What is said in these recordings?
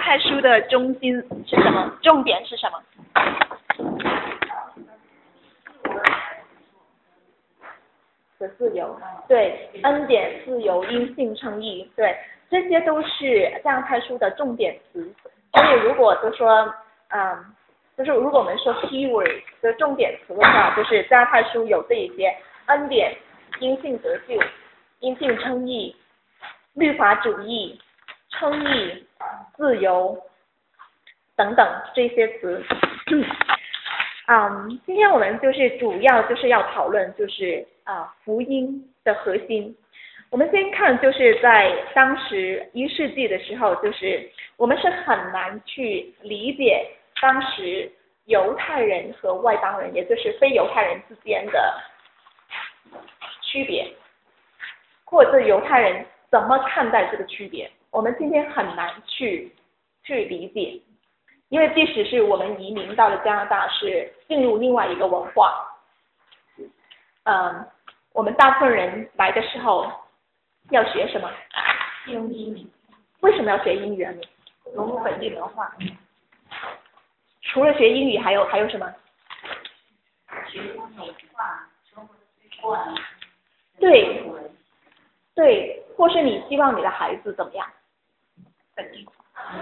太书的中心是什么？重点是什么？的自由，对，恩典、自由、因信称义，对，这些都是加拉太书的重点词。所以如果就说，就是如果我们说 keyword 的重点词的话，就是加拉太书有这一些恩典、因信得救、因信称义、律法主义、称义、自由等等这些词。今天我们就是主要就是要讨论就是福音的核心。我们先看就是在当时1世纪的时候，就是我们是很难去理解当时犹太人和外邦人，也就是非犹太人之间的区别，或者犹太人怎么看待这个区别，我们今天很难去理解。因为即使是我们移民到了加拿大，是进入另外一个文化，我们大部分人来的时候要学什么？ 用英语。 为什么要学英语啊？ 融入本地文化。 除了学英语，还有什么？ 学中美化、生活习惯。 对，或是你希望你的孩子怎么样？ 本地化。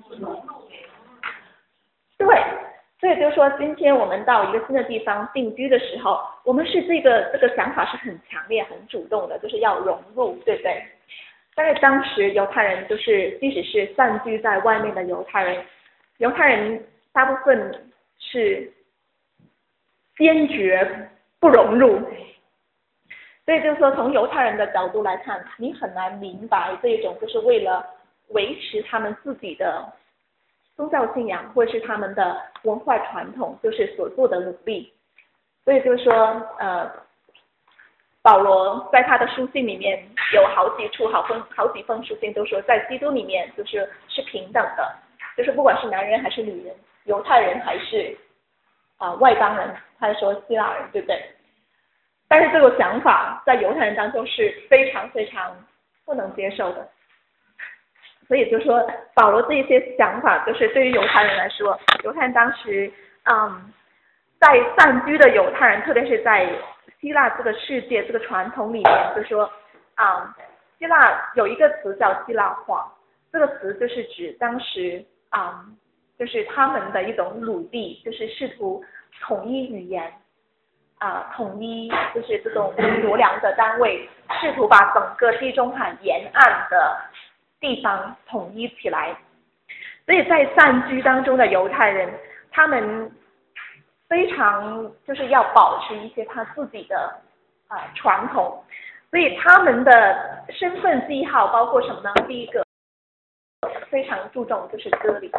对，所以就是说，今天我们到一个新的地方定居的时候，我们是这个想法是很强烈、很主动的，就是要融入，对不对？但是当时犹太人就是即使是散居在外面的犹太人大部分是坚决不融入，所以就是说从犹太人的角度来看，你很难明白这一种就是为了维持他们自己的宗教信仰或者是他们的文化传统就是所做的努力。所以就是说保罗在他的书信里面有好几封书信都说在基督里面是平等的，就是不管是男人还是女人，犹太人还是外邦人，他说希腊人，对不对？但是这个想法在犹太人当中是非常非常不能接受的。所以就说保罗这些想法就是对于犹太人来说，犹太人当时在散居的犹太人，特别是在希腊这个世界这个传统里面，就说希腊有一个词叫希腊化，这个词就是指当时就是他们的一种努力，就是试图统一语言统一就是这种罗量的单位，试图把整个地中海沿岸的地方统一起来。所以在散居当中的犹太人，他们非常就是要保持一些他自己的传统，所以他们的身份记号包括什么呢？第一个非常注重就是割礼，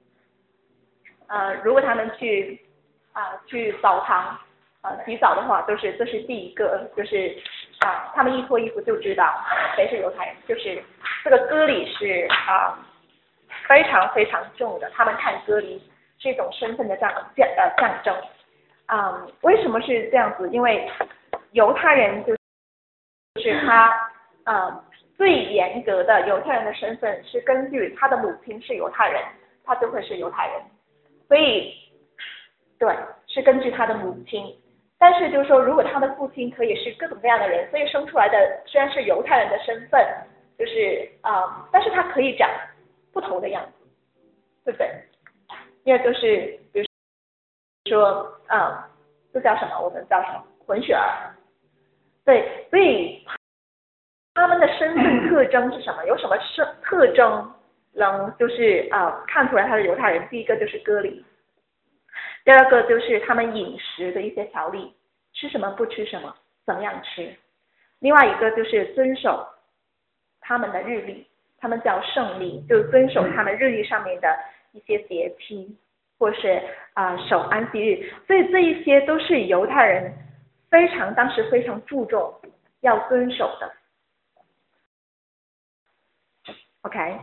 如果他们去澡堂洗澡的话，这是第一个，就是他们一脱衣服就知道谁是犹太人，就是这个割礼是非常非常重的，他们看割礼是一种身份的象征。为什么是这样子？因为犹太人就是他最严格的犹太人的身份是根据他的母亲是犹太人，他就会是犹太人，所以对，是根据他的母亲。但是就是说，如果他的父亲可以是各种各样的人，所以生出来的虽然是犹太人的身份，就是但是他可以长不同的样子，对不对？因为就是比如说这叫什么？我们叫什么？混血儿。对，所以他们的身份特征是什么？有什么特征能就是看出来他是犹太人？第一个就是割礼。第二个就是他们饮食的一些条例，吃什么不吃什么，怎么样吃。另外一个就是遵守他们的日历，他们叫圣历，就是遵守他们日历上面的一些节期，或是守安息日。所以这一些都是犹太人当时非常注重要遵守的。OK，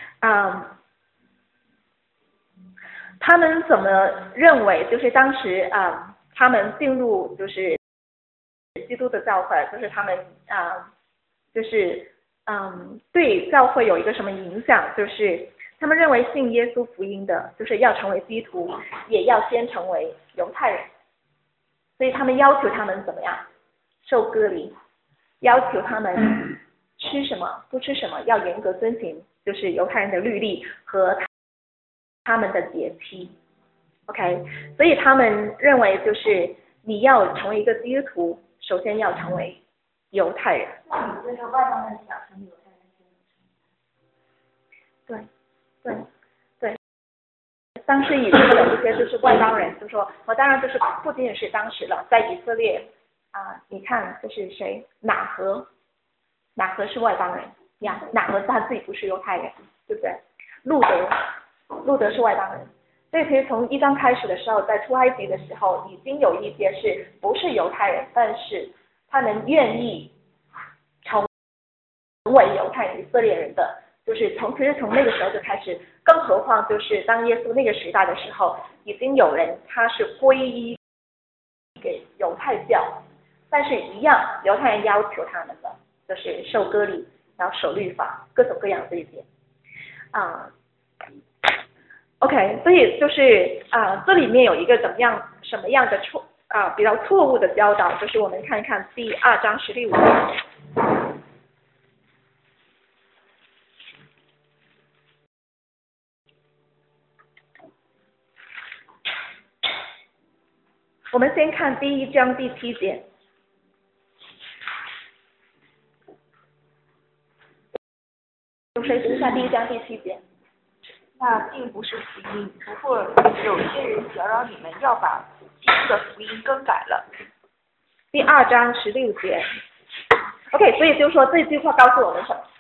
他们怎么认为？就是当时他们进入就是基督的教会，就是他们就是对教会有一个什么影响？就是他们认为信耶稣福音的，就是要成为基督徒，也要先成为犹太人，所以他们要求他们怎么样？受割礼，要求他们吃什么不吃什么，要严格遵循就是犹太人的律例和他们的节期。OK， 所以他们认为就是你要成为一个基督徒，首先要成为犹太人。 那你这个外邦人想成犹太人， 对，当时以色列的一些就是外邦人就说，我当然就是不仅仅是当时了，在以色列你看就是谁？哪何是外邦人呀？哪何他自己不是犹太人，对不对？路德是外邦人，所以其实从1章开始的时候，在出埃及的时候，已经有一些是不是犹太人，但是他们愿意成为犹太人、以色列人的，就是其实从那个时候就开始，更何况就是当耶稣那个时代的时候，已经有人他是皈依给犹太教，但是一样犹太人要求他们的就是受割礼，然后守律法，各种各样的一些OK， 所以就是这里面有一个什么样的比较错误的教导，就是我们看一看第2章16节。我们先看第1章第7节。有谁读一下第1章第7节？ 那并不是福音，不过有些人搅扰你们，要把基督的福音更改了。 第2章16节。OK， 所以就是说这句话告诉我们什么？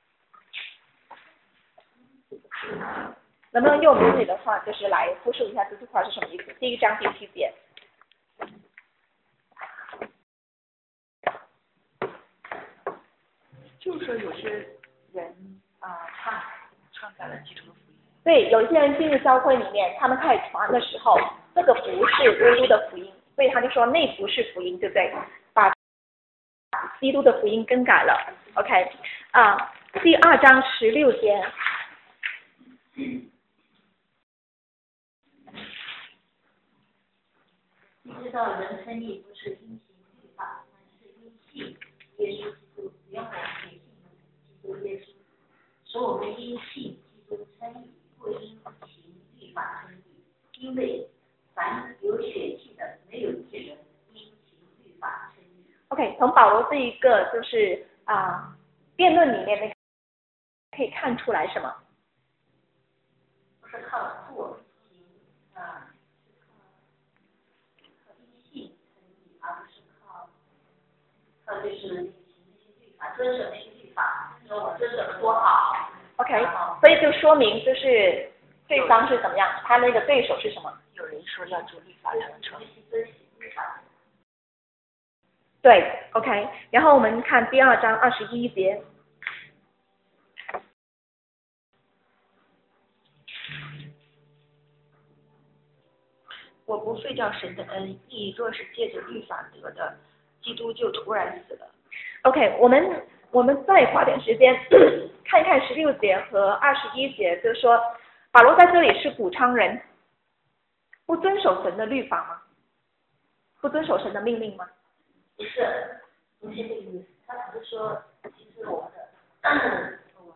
能不能用母语的话，就是来复述一下这句话是什么意思？第1章第7节。 就是说有些人篡改了基督的福音。 对，有些人进入教会里面，他们开始传的时候，这个不是基督的福音，所以他就说那不是福音，对不对？把基督的福音更改了。OK， 第2章16节。 你知道人称义不是因行律法，乃是因信耶稣基督，原我们也信基督耶稣，使我们因信基督称义，不因行律法称义。因为凡有血气的，没有一人因行律法称义。 OK， 从保罗这一个就是辩论里面，可以看出来什么？ 不是靠做行因信称义，而不是靠就是行那些律法，遵守那些律法，说我遵守的多好。 OK， 所以就说明就是对方是怎么样，他那个对手是什么？ 有人说要做律法传承。 对 ，OK， 然后我们看第2章21节。 我不废掉神的恩，义若是借着律法得的，基督就突然死了。 OK， 我们再花点时间看一看16节和21节，就是说保罗在这里是鼓倡人不遵守神的律法吗？不遵守神的命令吗？ 不是这个意思，他只是说，其实我们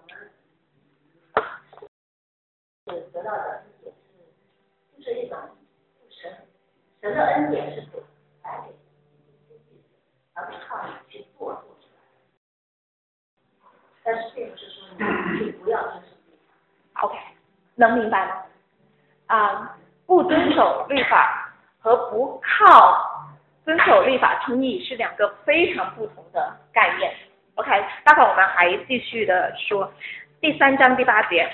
是得到的也是，就是一种神的恩典是给来给，而不是靠你去做出来。但是并不是说你就不要遵守律法。 OK， 能明白吗？不遵守律法和不靠遵守律法称义是2个非常不同的概念。OK， 待会我们还继续的说第3章第8节。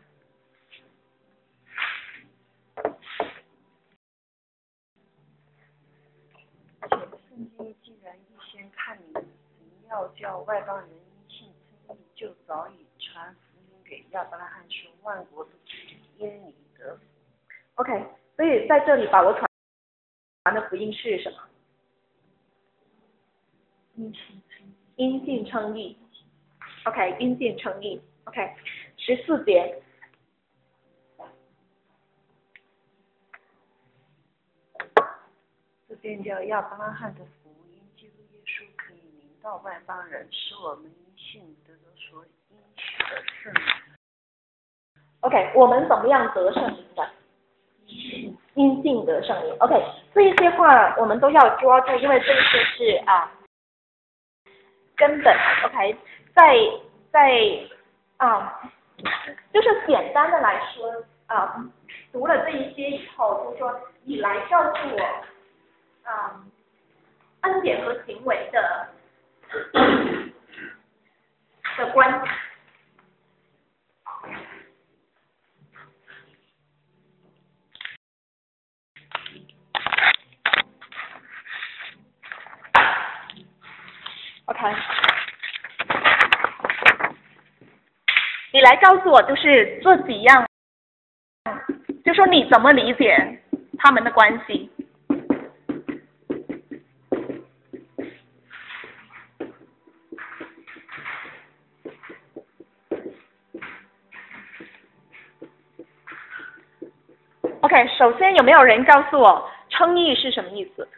圣经既然预先看你，你要叫外邦人因信称义，就早已传福音给亚伯拉罕说，万国都因你得福。 OK， 所以在这里保罗传的福音是什么？因信称义。OK， 因信称义。OK， 14节。 宣教亚伯拉罕的福音，基督耶稣可以临到外邦人，使我们因信得着所应许的圣灵。 OK， 我们怎么样得圣灵的？因信得圣灵。OK， 这一些话我们都要抓住，因为这些是根本。OK， 就是简单的来说读了这一些以后，就说你来告诉我恩典和行为的关系。OK， 你来告诉我，就是这几样，就说你怎么理解他们的关系。OK， 首先有没有人告诉我称义是什么意思？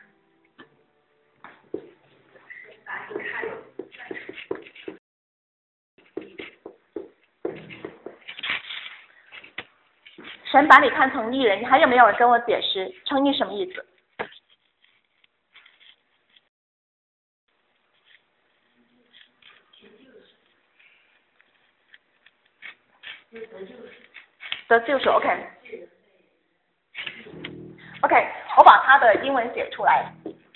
神把你看成义人，还有没有人跟我解释称义什么意思？得救赎 ，OK， 我把它的英文写出来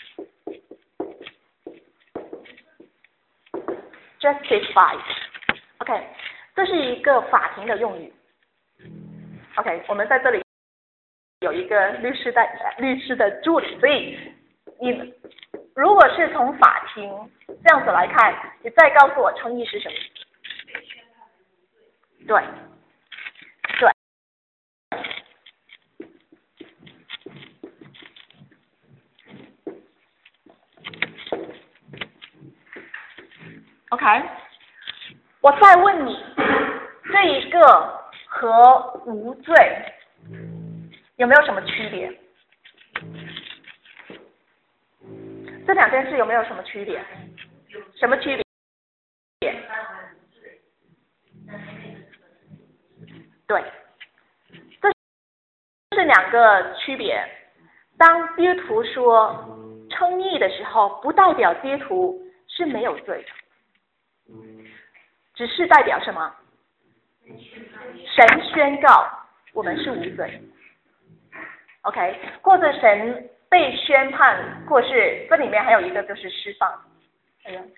，justified， OK， 这是一个法庭的用语。OK， 我们在这里有一个律师的助理，所以你如果是从法庭这样子来看，你再告诉我称义是什么？对。OK， 我再问你，这一个和无罪有没有什么区别？这两件事有没有什么区别？什么区别？对，这是两个区别。当基督徒说称义的时候，不代表基督徒是没有罪的，只是代表什么？神宣告我们是无罪 ，OK， 或者神被宣判过世，这里面还有一个就是释放。哎呀，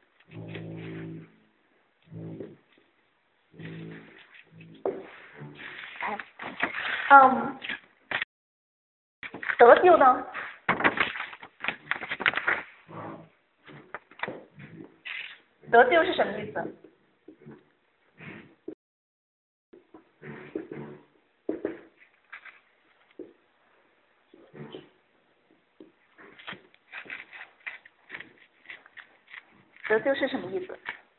得救呢？得救是什么意思？得救是什么意思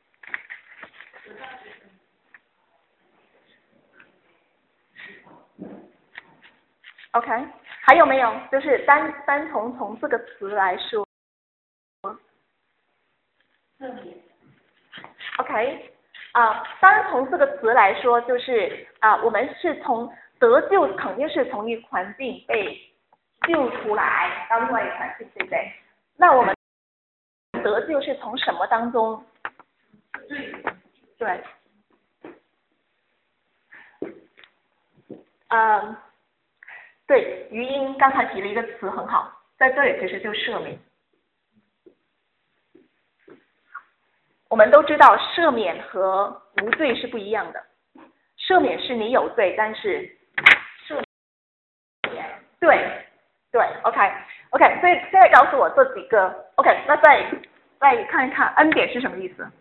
？OK， 还有没有？就是单从这个词来说 ，OK， 单从这个词来说，就是我们是从得救，肯定是从一个环境被救出来到另外一个环境，对不对？那我们得救是从什么当中？对，对，余英刚才提了一个词很好，在这里其实就赦免。我们都知道赦免和无罪是不一样的，赦免是你有罪，但是赦免，对 ，OK， 所以现在告诉我这几个 ，OK， 那再看一看恩典是什么意思？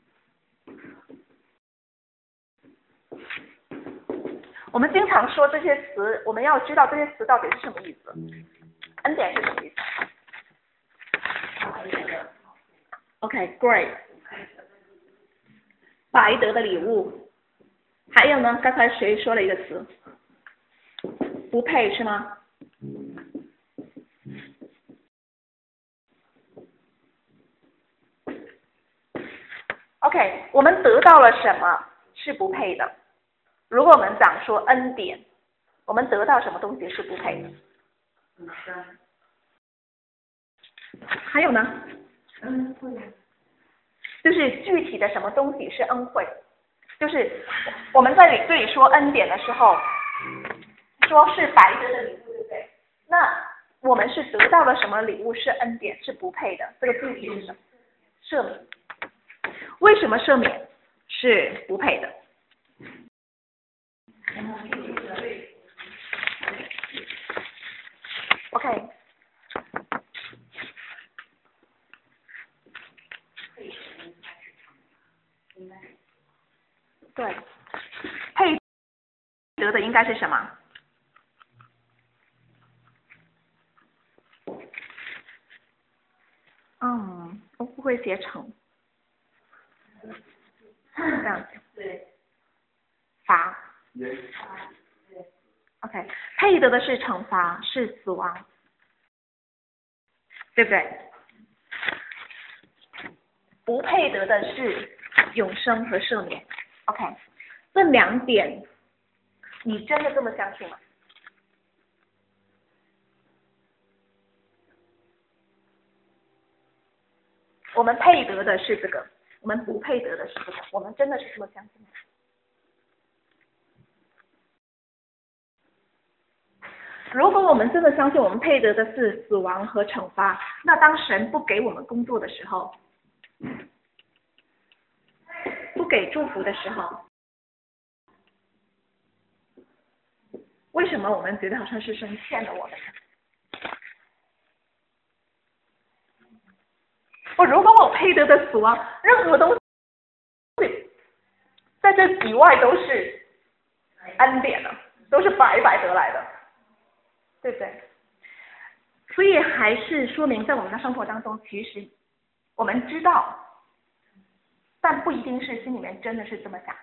我们经常说这些词，我们要知道这些词到底是什么意思。恩典是什么意思 ？OK，great， 白得的礼物。还有呢？刚才谁说了一个词？不配是吗？ OK， 我们得到了什么是不配的？如果我们讲说恩典，我们得到什么东西是不配的？还有呢？ 恩惠， 就是具体的什么东西是恩惠？就是我们在这里说恩典的时候，说是白得的礼物，对不对？那我们是得到了什么礼物是恩典，是不配的？这个具体是什么？赦免。为什么赦免是不配的？OK。对，配得的应该是什么？我不会写惩，这样子。 对。 罚。OK， 配得的是惩罚，是死亡，对不对？不配得的是永生和赦免。OK， 这两点，你真的这么相信吗？我们配得的是这个，我们不配得的是这个，我们真的是这么相信吗？如果我们真的相信我们配得的是死亡和惩罚，那当神不给我们工作的时候，不给祝福的时候，为什么我们觉得好像是神欠了我们？如果我配得的死亡，任何东西在这以外都是恩典了，都是白白得来的，对不对？所以还是说明在我们的生活当中，其实我们知道，但不一定是心里面真的是这么想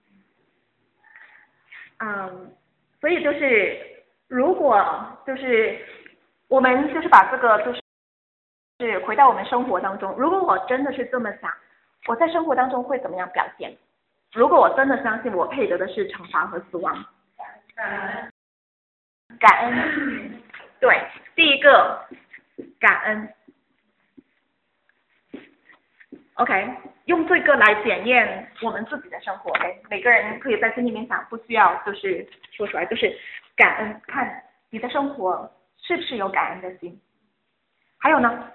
的。所以就是如果就是我们就是把这个就是回到我们生活当中，如果我真的是这么想，我在生活当中会怎么样表现？如果我真的相信我配得的是惩罚和死亡，感恩，对，第一个感恩 ，OK， 用这个来检验我们自己的生活。每个人可以在心里面想，不需要就是说出来，就是感恩，看你的生活是不是有感恩的心。还有呢，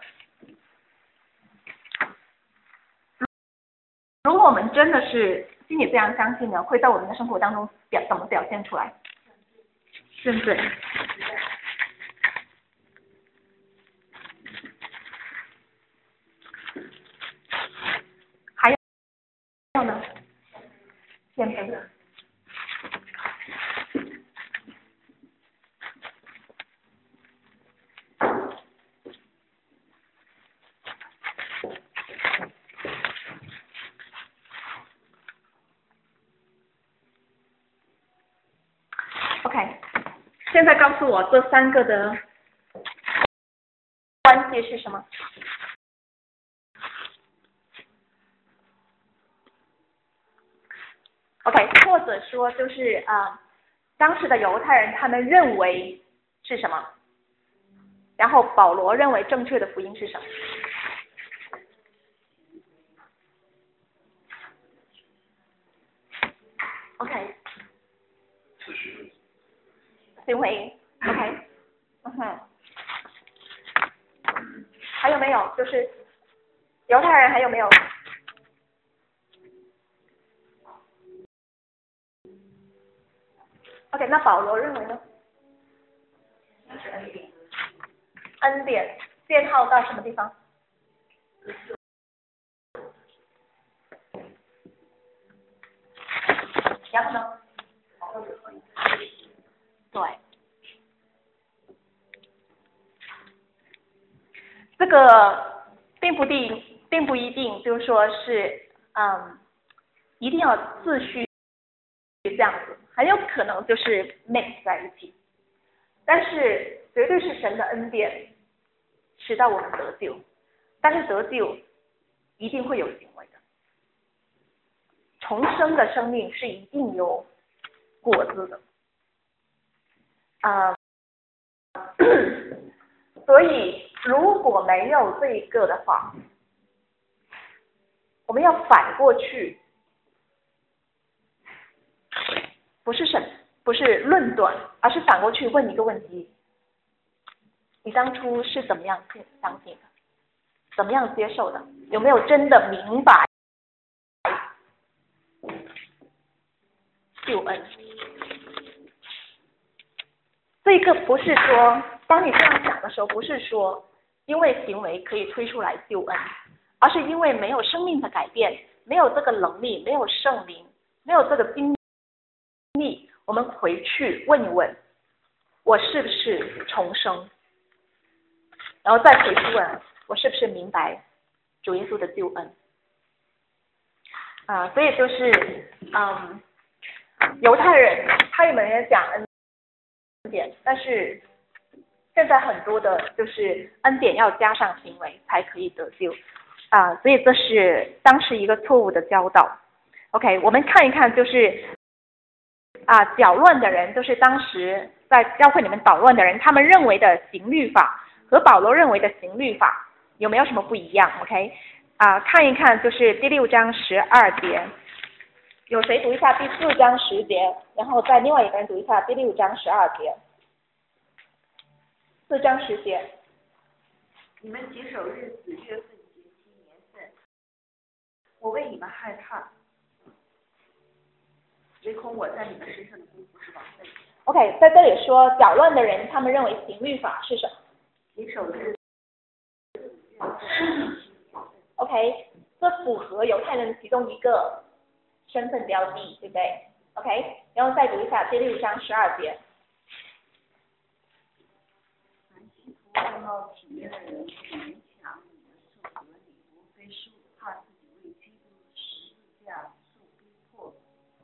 如果我们真的是心里这样相信呢，会在我们的生活当中怎么表现出来？对不对？还有呢？谦卑。OK， 现在告诉我这三个的关系是什么？OK， 或者说就是当时的犹太人他们认为是什么？然后保罗认为正确的福音是什么？OK， 行为 OK， 还有没有？就是犹太人还有没有？OK， 那保罗认为呢？恩典限号到什么地方？然后呢？对，这个并不一定就是说是一定要自序这样子，很有可能就是 mix 在一起，但是绝对是神的恩典使到我们得救，但是得救一定会有行为的， 重生的生命是一定有果子的。所以如果没有这一个的话，我们要反过去，不是论断，而是反过去问一个问题：你当初是怎么样相信的？怎么样接受的？有没有真的明白救恩？这个不是说，当你这样想的时候，不是说因为行为可以推出来救恩，而是因为没有生命的改变，没有这个能力，没有圣灵，没有这个经历，我们回去问一问，我是不是重生？然后再回去问，我是不是明白主耶稣的救恩？所以就是犹太人他们也讲恩典，但是现在很多的就是恩典要加上行为才可以得救所以这是当时一个错误的教导。OK， 我们看一看，就是搅乱的人，就是当时在教会里面捣乱的人，他们认为的行律法和保罗认为的行律法有没有什么不一样 ？OK， 看一看就是第6章12节，有谁读一下第4章10节，然后再另外一个人读一下第6章12节。4章10节， 你们谨守日子、月份、节期、年份，我为你们害怕，唯恐我在你们身上的功夫是枉费。 OK， 在这里说搅乱的人，他们认为行律法是什么？ 谨守日子、 OK， 这符合犹太人其中一个身份标记，对不对 ？OK， 然后再读一下第6章12节。 外貌体面的人不勉强你们受割礼，无非是怕自己为基督十字架受逼迫。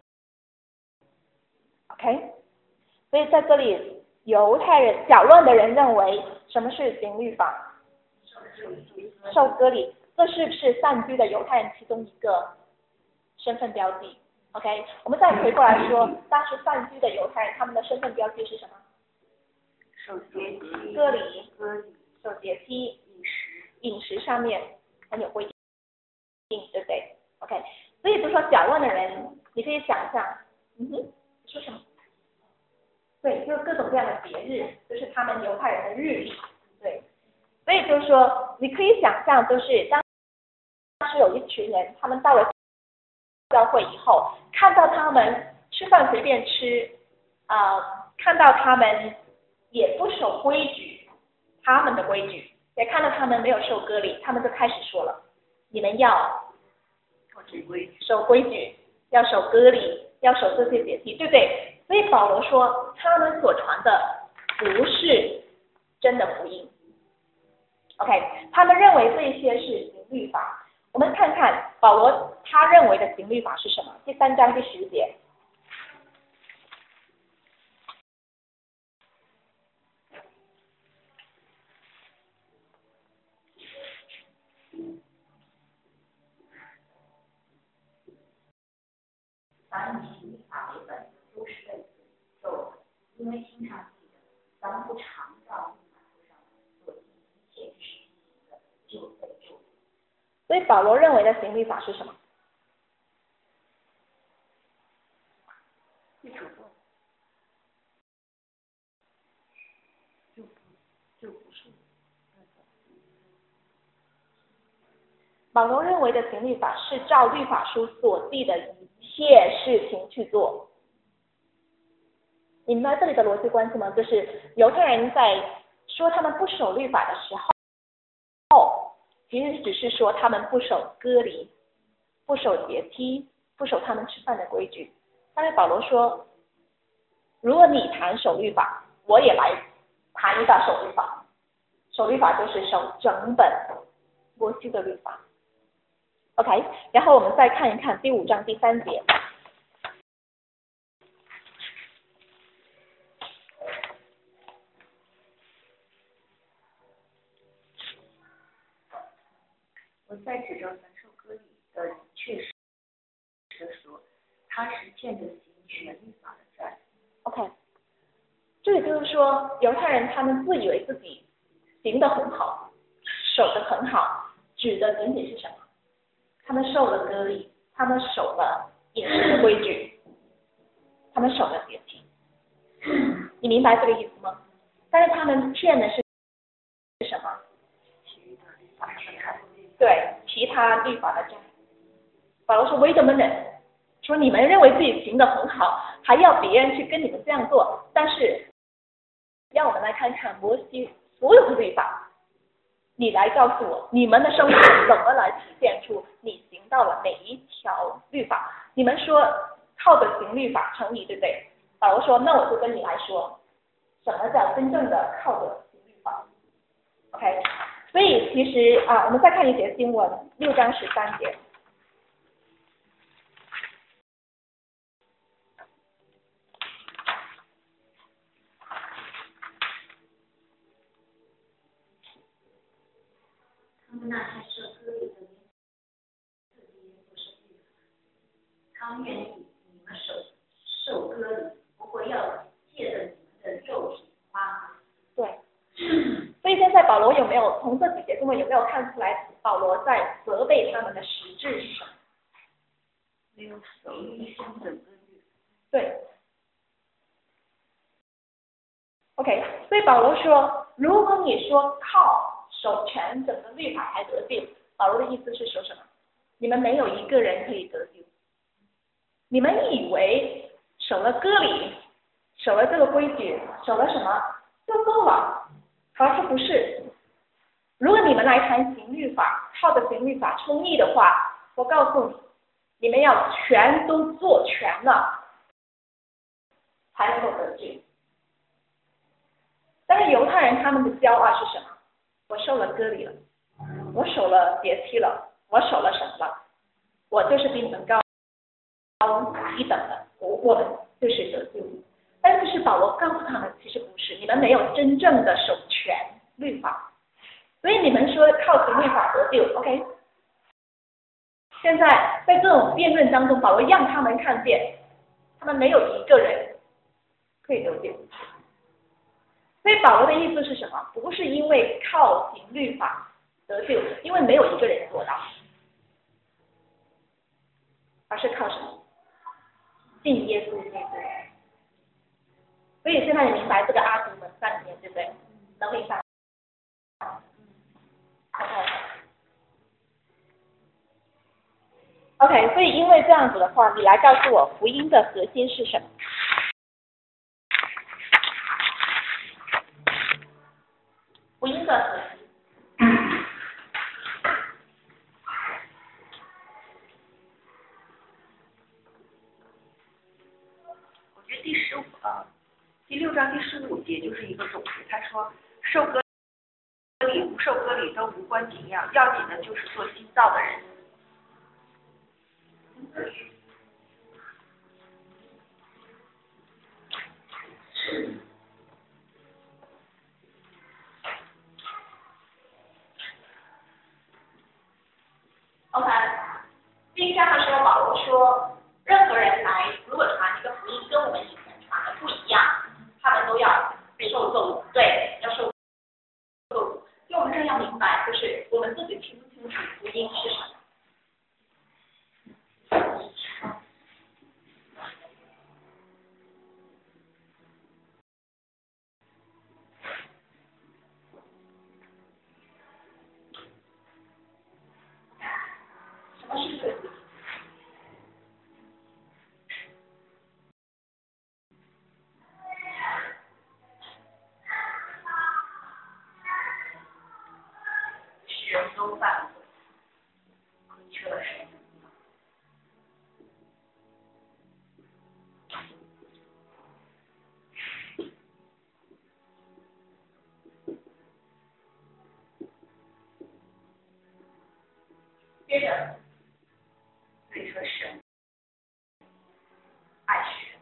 OK， 所以在这里，犹太人搅乱的人认为什么是行律法？受割礼，这是不是散居的犹太人其中一个身份标记 ？OK， 我们再回过来说，当时散居的犹太人他们的身份标记是什么？ 守节期、 割礼、守节期、饮食上面很有规定，对不对 ？OK， 所以比如说搅乱的人，你可以想象，说什么？对，就是各种各样的节日，就是他们犹太人的日历，对。所以就是说，你可以想象，就是当时有一群人，他们到了教会以后，看到他们吃饭随便吃，看到他们也不守规矩，他们的规矩，也看到他们没有受割礼，他们就开始说了，你们要守规矩，要守割礼，要守这些节期，对不对？所以保罗说，他们所传的不是真的福音。OK， 他们认为这些是行律法。我们看看保罗他认为的行律法是什么？第3章第10节。 咱们以律法为本，都是为受，因为经常记得，咱们不常照律法书上所记一切之事的，就被咒诅。 所以保罗认为的行律法是什么？保罗认为的行律法是照律法书所记的一切事情去做。你明白这里的逻辑关系吗？就是犹太人在说他们不守律法的时候，其实只是说他们不守割礼，不守节期，不守他们吃饭的规矩。但是保罗说，如果你谈守律法，我也来谈一下守律法。守律法就是守整本摩西的律法。OK， 然后我们再看一看第5章第3节。 我再指着凡受割礼的，确实说， 他是借着行权律法的债。 OK， 这也就是说，犹太人他们自以为自己行得很好，守得很好，指的仅仅是什么？他们受了割礼，他们守了饮食的规矩，他们守了节期。你明白这个意思吗？但是他们骗的是什么？对，其他律法的债。保罗说 ：“Wait a minute， 说你们认为自己行得很好，还要别人去跟你们这样做，但是让我们来看看摩西所有的律法，你来告诉我，你们的生活怎么来体现出你行到了哪一条律法？你们说靠着行律法称义，对不对？保罗说，那我就跟你来说，什么叫真正的靠着行律法 ？OK， 所以其实我们再看一节经文，6章13节。 他们那些受割礼的民，自己也不是律法，他们愿意你们受割礼，不过要借着你们的肉体夸。 对，所以现在保罗有没有从这几节经文有没有看出来，保罗在责备他们的实质是什么？ 没有守一生整个律。 对。OK， 所以保罗说，如果你说靠守全整个律法才得救，保罗的意思是说什么？你们没有一个人可以得救。你们以为守了割礼，守了这个规矩，守了什么就够了？他说不是。如果你们来谈行律法，靠着行律法称义的话，我告诉你，你们要全都做全了，才能够得救。但是犹太人他们的骄傲是什么？我受了割礼了，我守了节期了，我守了什么了？我就是比你们高一等的，我们就是得救。但是保罗告诉他们，其实不是，你们没有真正的守全律法，所以你们说靠行律法得救 ，OK？ 现在在这种辩论当中，保罗让他们看见，他们没有一个人可以得救。所以保罗的意思是什么？不是因为靠行律法得救，因为没有一个人做到，而是靠什么？信耶稣基督。所以现在你明白这个阿图门3年，对不对？能明白？OK， 所以因为这样子的话，你来告诉我福音的核心是什么？福音的核心。 我觉得第6章第15节就是一个总结。他说，受割礼不受割礼都无关紧要，要紧的就是做新造的人。 OK， 第1章的时候，保罗说，任何人来，如果传一个福音跟我们以前传的不一样，他们都要受咒诅，对，要受咒诅。所以我们这样明白，就是我们自己清不清楚福音是什么？什么是对福音？ 世人都犯罪，亏缺了神。 接着， 所以说神爱世人。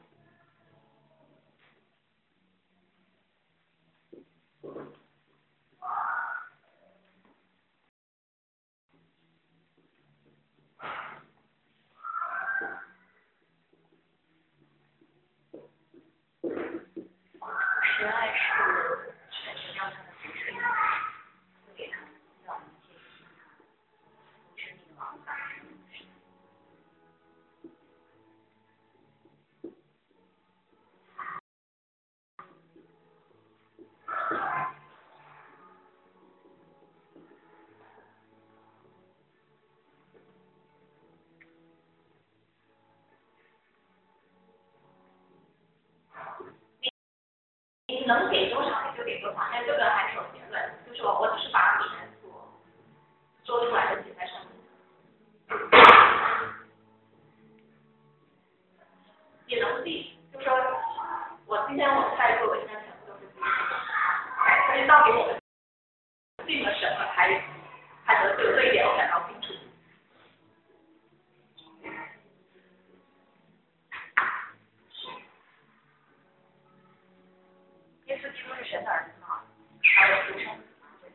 能给多少你就给多少，但这个还没有结论，就是我只是把你们所说出来的写在上面。也能记，就说我今天我带作文应该全部都是记，所以到底我们记了什么才得对，这一点我感到清楚。耶稣基督是神的儿子吗？还有独生子。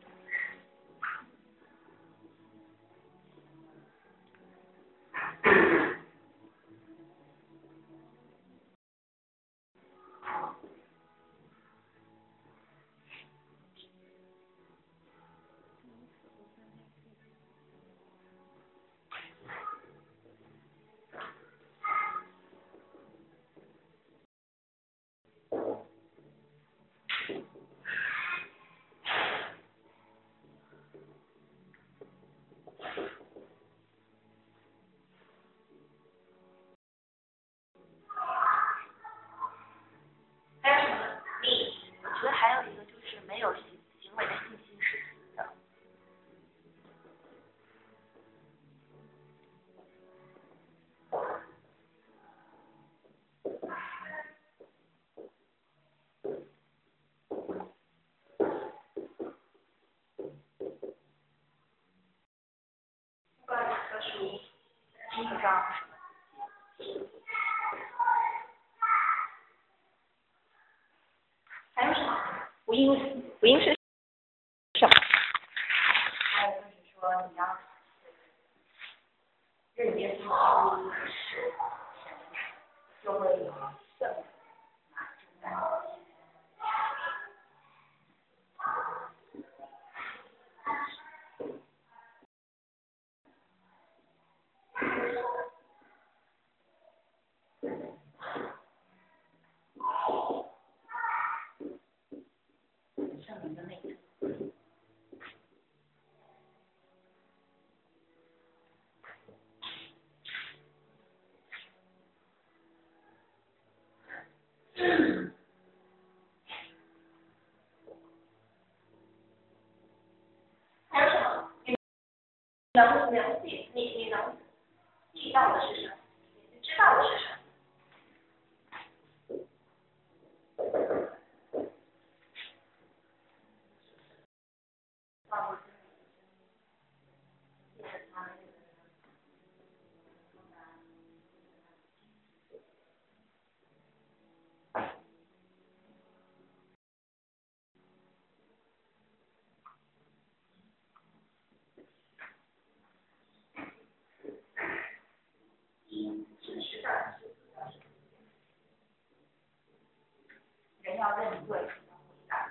还有什么？福音是什么？ 还有就是说你要认耶稣是神，就会有圣灵住在圣灵的内在。 还有什么？你能记，你能记到的是什么？你知道的是什么？ 人要认对，要回答。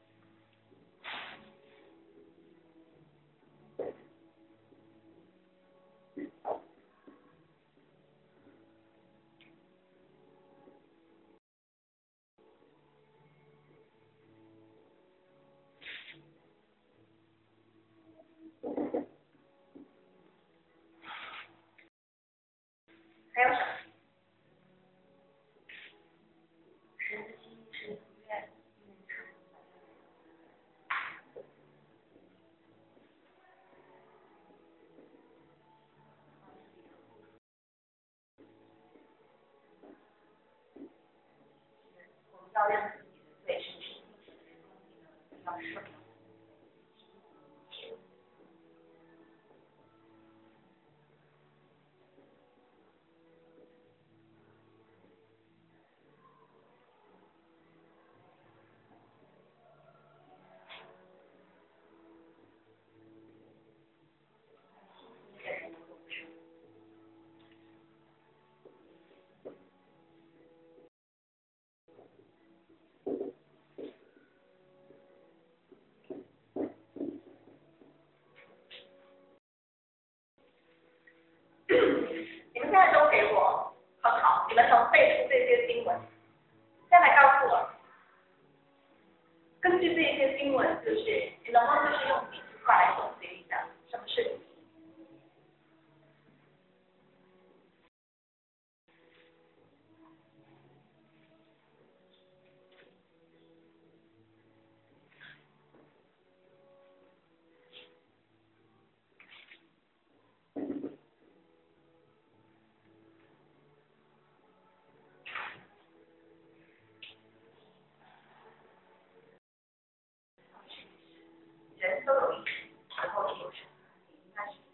还有什么？ 神的心是不愿意认识。我们要认自己的罪，是要赦免。 你们现在都给我很好，你们能背出这些经文，再来告诉我，根据这些经文，就是你能不能就是用几句话来总结一下什么是理？ 都有意思，然后也有什么？应该是。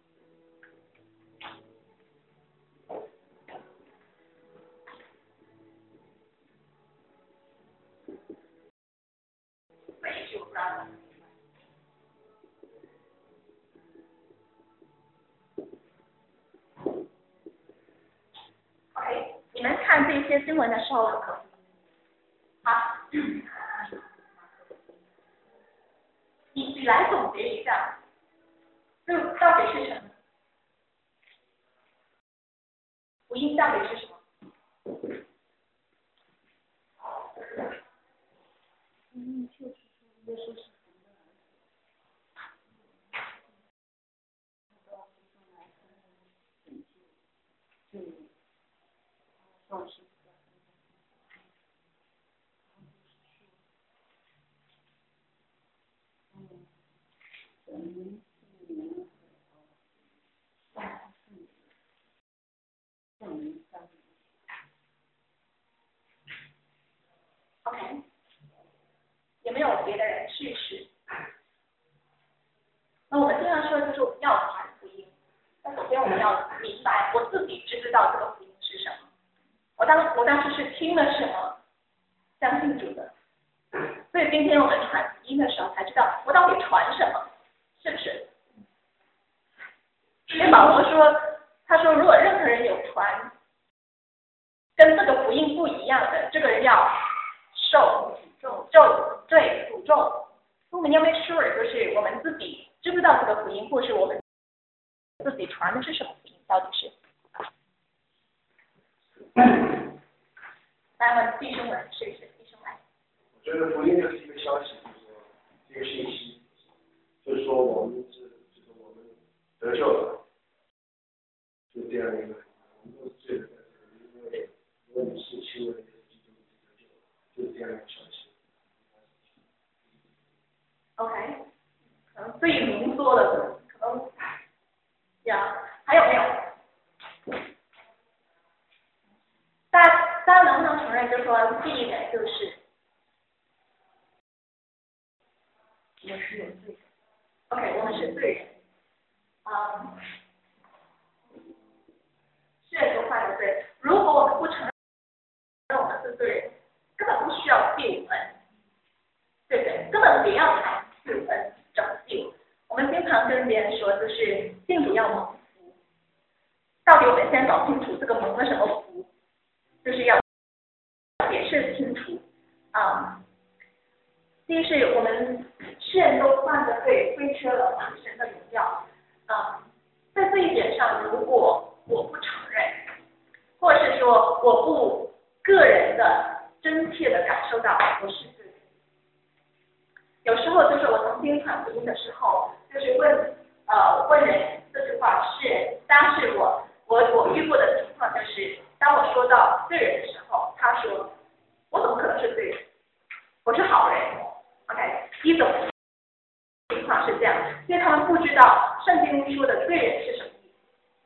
废就不让人。OK， 你们看这些新闻的时候，好，你来总结一下，这到底是什么？福音到底是什么？ 就是说耶稣是神的儿子，到世上来拯救罪人，上十字架神是人和圣灵三位。 OK， 有没有别的人试试？那我们经常说就是我们要传福音，那首先我们要明白我自己知不知道这个福音是什么？我当时是听了什么，相信主的。所以今天我们传福音的时候才知道我到底传什么，是不是？因为保罗说，他说如果任何人有传跟这个福音不一样的，这个人要受诅咒。我们要 make sure 就是我们自己知不知道这个福音，或是我们自己传的是什么福音，到底是。来，我们弟兄们试一试，弟兄来。 我觉得福音就是一个消息，就是说一个信息，就是说我们得救了，就这样一个，我们都是罪人，因为你是亲为基督得救了，就是这样一个消息。 OK， 可能最浓缩的，可能呀，还有没有？大家能不能承认，就是说第一点就是我是有罪的 ？OK， 我们是罪人，是人所犯的罪。如果我们不承认我们是罪人，根本不需要救恩，对不对？根本不要谈救恩拯救。我们经常跟别人说，就是信主要蒙福。到底我们先搞清楚这个蒙了什么福，就是要解释清楚。第一是我们世人都犯的罪，亏缺了神的荣耀。在这一点上，如果我不承认，或者是说我不个人的真切的感受到我是罪人，有时候就是我曾经传福音的时候，就是问人这句话是，当时我遇过的情况就是，当我说到罪人的时候，他说我怎么可能是罪人？我是好人。OK， 一种情况是这样，因为他们不知道圣经说的罪人是什么意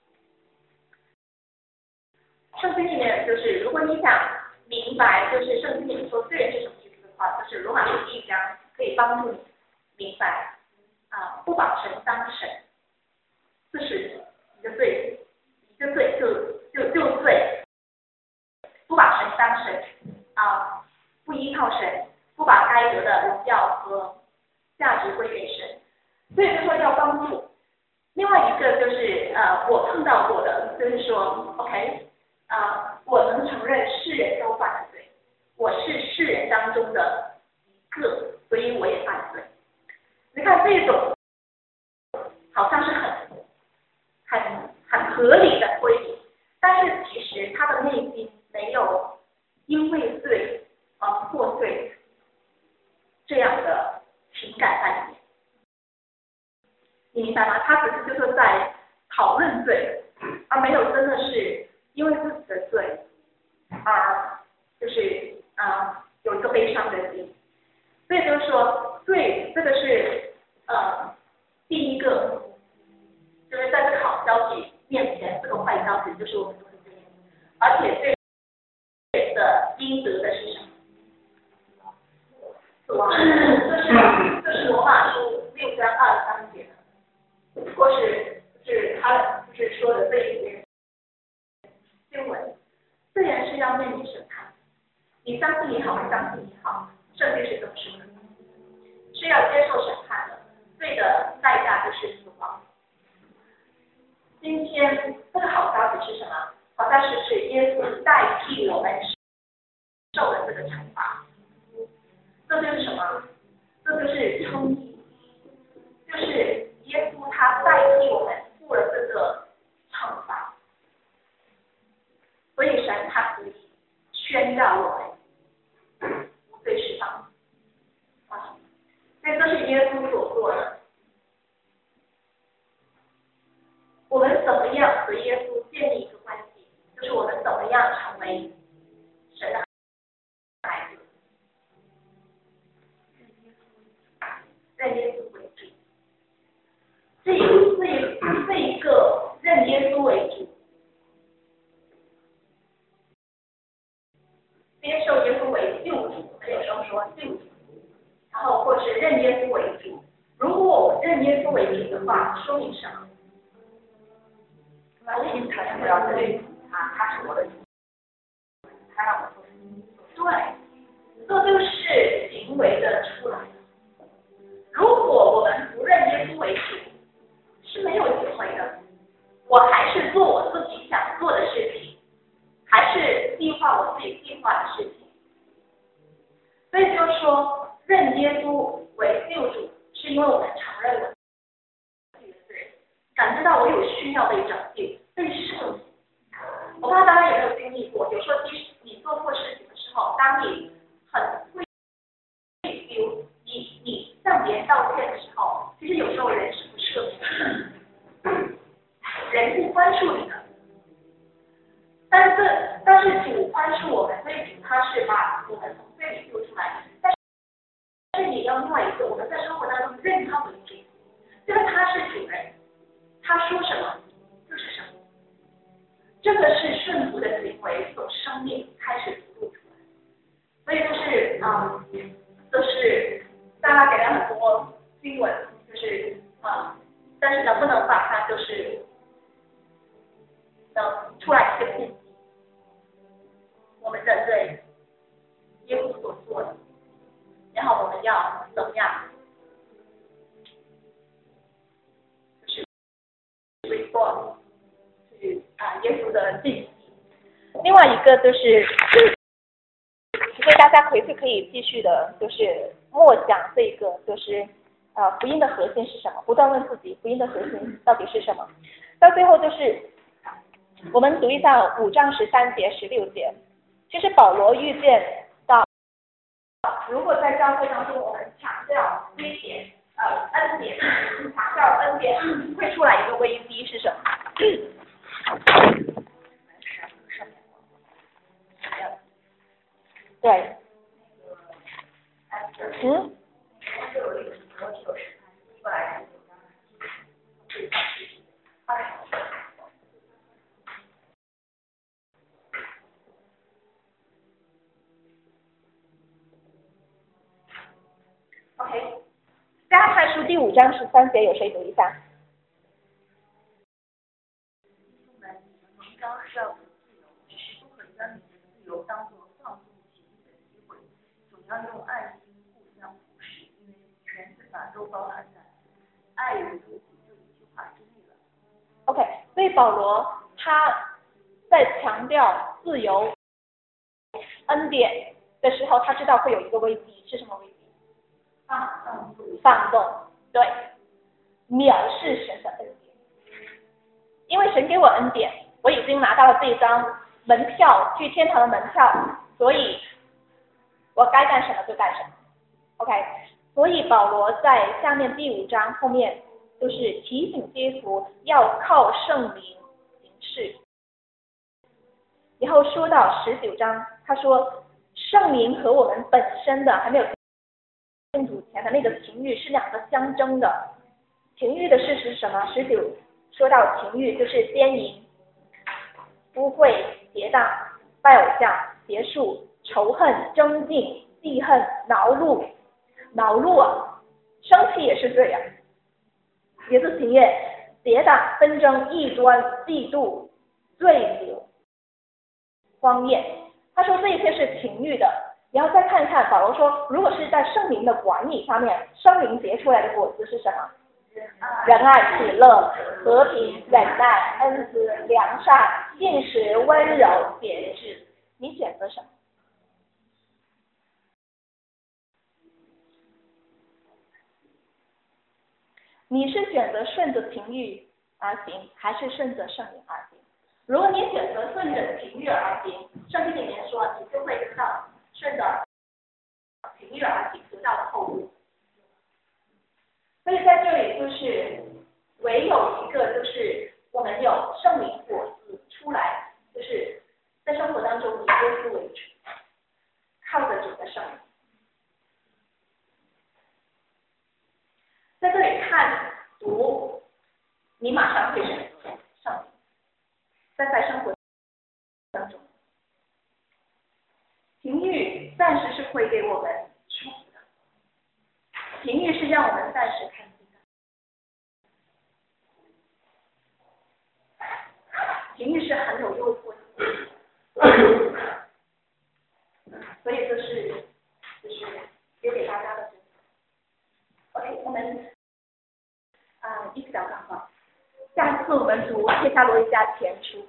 思。圣经里面就是，如果你想明白，就是圣经里面说罪人是什么意思的话，就是罗马书1章可以帮助你明白。不把神当神，这是一个罪，就罪。不把神当神，不依靠神，不把该得的荣耀和价值归给神，所以就说要帮助。另外一个就是我碰到过的，就是说 OK， 我能承认世人都犯了罪，我是世人当中的一个，所以我也犯罪。你看这种好像是很合理的推理，但是其实他的内心没有因为罪而破碎这样的情感在里面，你明白吗？他只是就是在讨论罪，而没有真的是因为自己的罪而就是有一个悲伤的心。所以就是说罪这个是第一个，就是在这个好消息面前，这个坏消息就是我们都是罪人，而且罪的应得的是什么？死亡。这是罗马书6 一章23节呢，或是他就是说的这一节经文，虽然是要面临审判，你相信也好，不相信也好，圣经是这么说的，是要接受审判的，罪的代价就是死亡。今天这个好消息是什么？好消息是耶稣代替我们受了这个惩罚。这就是什么？这就是称义，就是耶稣他代替我们付了这个惩罚，所以神他可以宣告我们无罪释放。所以这是耶稣所做的。我们怎么样和耶稣建立一个关系？就是我们怎么样成为神的孩子，认耶稣为主。这一个认耶稣为主，接受耶稣为救主，我们有时候说救主，然后或是认耶稣为主。如果我认耶稣为主的话，说明什么？ 那心才不要对他是我的主，他让我做事情。 对，这就是行为的出来。如果我们不认耶稣为主，是没有机会的。我还是做我自己想做的事情，还是计划我自己计划的事情。所以就是说，认耶稣为救主，是因为我们承认我自己的罪，感知到我有需要被拯救、被赦免。我不知道大家有没有经历过，有时候你做错事情的时候，当你很愧疚，你向别人道歉的时候，其实有时候人是不赦免的，人是宽恕你的。但是主宽恕我们，所以主他是把我们从罪里救出来。但是也要另外一个，我们在生活当中认他为主，就是他是主人，他说什么就是什么。这个是顺服的行为，从生命开始流露出来。所以就是大家给了很多经文，就是但是能不能把它就是能出来一个信息，我们的对耶稣所做的，然后我们要怎么样，就是 respond 去耶稣的信息。另外一个就是所以大家回去可以继续的，就是默想这个，就是福音的核心是什么？不断问自己，福音的核心到底是什么？到最后就是我们读一下5章13节、16节。其实保罗预见到，如果在教会当中我们强调威胁恩典，强调恩典，会出来一个危机是什么？对，OK， 加拉太书第5章13节，有谁读一下？ 应当是要自由，只是不可将你的自由当作放纵情欲的机会，总要用爱心互相扶持，因为全司法都包含在爱人如己这一句话之内了。 OK， 所以保罗他在强调自由、恩典的时候，他知道会有一个危机，是什么危机？放纵，对，藐视神的恩典。因为神给我恩典，我已经拿到了这一张门票，去天堂的门票，所以我该干什么就干什么。OK， 所以保罗在下面第5章后面就是提醒基督徒要靠圣灵行事。然后说到19章，他说圣灵和我们本身的还没有信主前的那个情欲是两个相争的。情欲的事实是什么？19说到情欲就是奸淫、污秽、邪荡、拜偶像、邪术、仇恨、争竞、记恨、恼怒啊，生气也是罪啊， 也是情欲、结党、纷争、异端、嫉妒、醉酒、荒宴。他说这一些是情欲的。然后再看看保罗说，如果是在圣灵的管理上面，圣灵结出来的果子是什么？仁爱、喜乐、和平、忍耐、恩慈、良善、信实、温柔、节制。你选择什么？你是选择顺着情欲而行，还是顺着圣灵而行？如果你选择顺着情欲而行，圣经里面说你就会知道顺着情欲而行得到的后果。所以在这里就是唯有一个，就是我们有圣灵果子出来，就是在生活当中以耶稣为主，靠着主的圣灵。在这里看读，你马上会选择圣灵。在生活当中，情欲暂时是会给我们舒服的，情欲是让我们暂时开心的，情欲是很有诱惑的，所以这是留给大家的。OK， 我们一起祷告吧。下次我们读帖撒罗尼迦前书。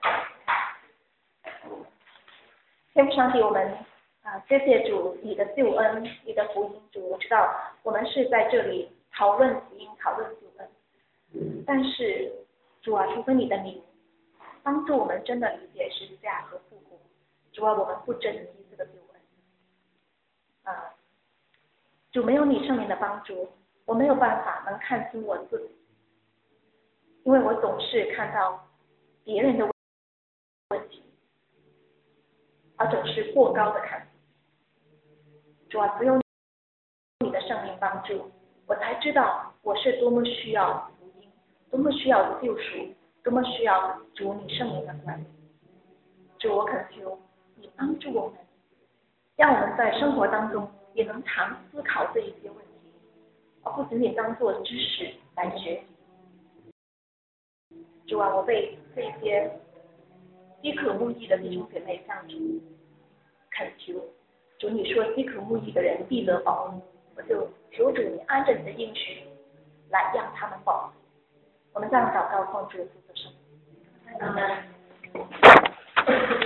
天父上帝，我们谢谢主你的救恩，你的福音。主，我知道我们是在这里讨论福音，讨论救恩，但是主啊，除非你的名帮助我们真的理解十字架和复活，主啊，我们不珍惜这个救恩。主，没有你圣灵的帮助，我没有办法能看清我自己，因为我总是看到别人的问题，而总是过高的看。主啊，只有你的圣灵帮助，我才知道我是多么需要福音，多么需要救赎，多么需要主你圣灵的管理。主，我恳求你帮助我们，让我们在生活当中也能常思考这一些问题，而不仅仅当作知识来学习。主啊，我为这些饥渴慕义的弟兄姐妹向主恳求。主，你说饥渴慕义的人必得饱，我就求主你按着你的应许来让他们饱。我们这样祷告，奉主耶稣的圣名。阿门。